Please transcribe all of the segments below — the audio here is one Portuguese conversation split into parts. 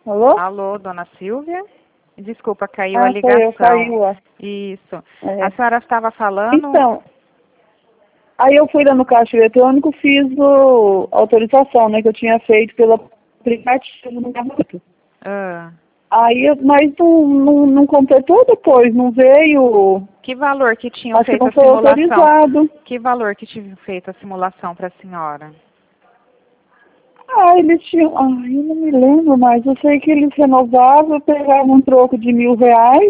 Alô? Alô, dona Silvia? Desculpa, caiu a Ah, ligação. foi eu, caiu. Isso. É. A senhora estava falando... Então, aí eu fui lá no caixa eletrônico, fiz a autorização, né, que eu tinha feito pelo aplicativo no momento. Ah, Mas não completou depois, não veio, que valor que tinham acho que feito não a foi simulação? autorizado. Que valor que tinham feito a simulação para a senhora? Eles tinham, eu não me lembro mais, eu sei que eles renovavam, pegavam um troco de R$ 1.000.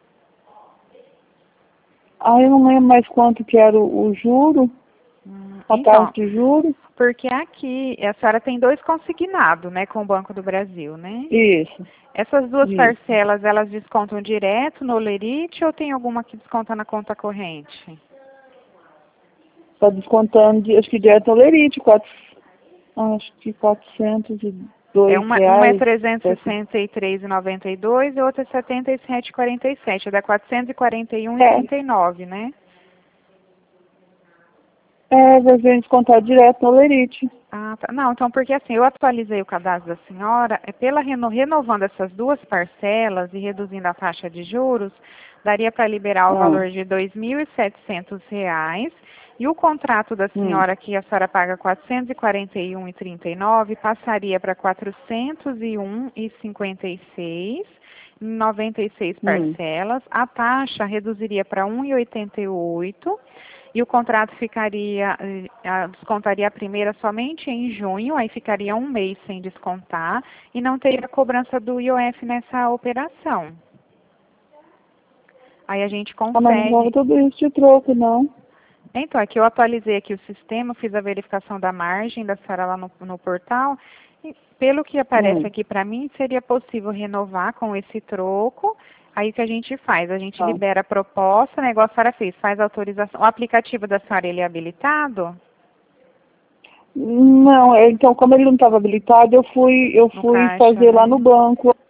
Eu não lembro mais quanto que era o juro, a taxa Então, de juros. porque aqui a senhora tem 2 consignados, né, com o Banco do Brasil, né? Isso, Essas 2 isso. parcelas, elas descontam direto no Olerite ou tem alguma que desconta na conta corrente? Está descontando, acho que direto no Lerite, acho que R$ 402. Uma é 363,92 e outra é 77,47. Dá 441,39, né? Vai vir descontar direto no Lerite. Ah, tá. Não, então, porque assim, eu atualizei o cadastro da senhora, renovando essas 2 parcelas e reduzindo a taxa de juros, daria para liberar o valor de R$ 2.700 e o contrato da senhora, que a senhora paga R$ 441,39, passaria para R$ 401,56, em 96 parcelas. A taxa reduziria para R$ 1,88. E o contrato descontaria a primeira somente em junho, aí ficaria um mês sem descontar e não teria cobrança do IOF nessa operação. Aí a gente Mas não envolve consegue. tudo isso de troco, não. Então, aqui eu atualizei aqui o sistema, fiz a verificação da margem da senhora lá no portal. E pelo que aparece aqui para mim, seria possível renovar com esse troco. Aí o que a gente faz? A gente libera a proposta, né, igual a senhora fez, faz a autorização. O aplicativo da senhora, ele é habilitado? Não, então como ele não estava habilitado, eu fui Caixa, fazer lá né? no banco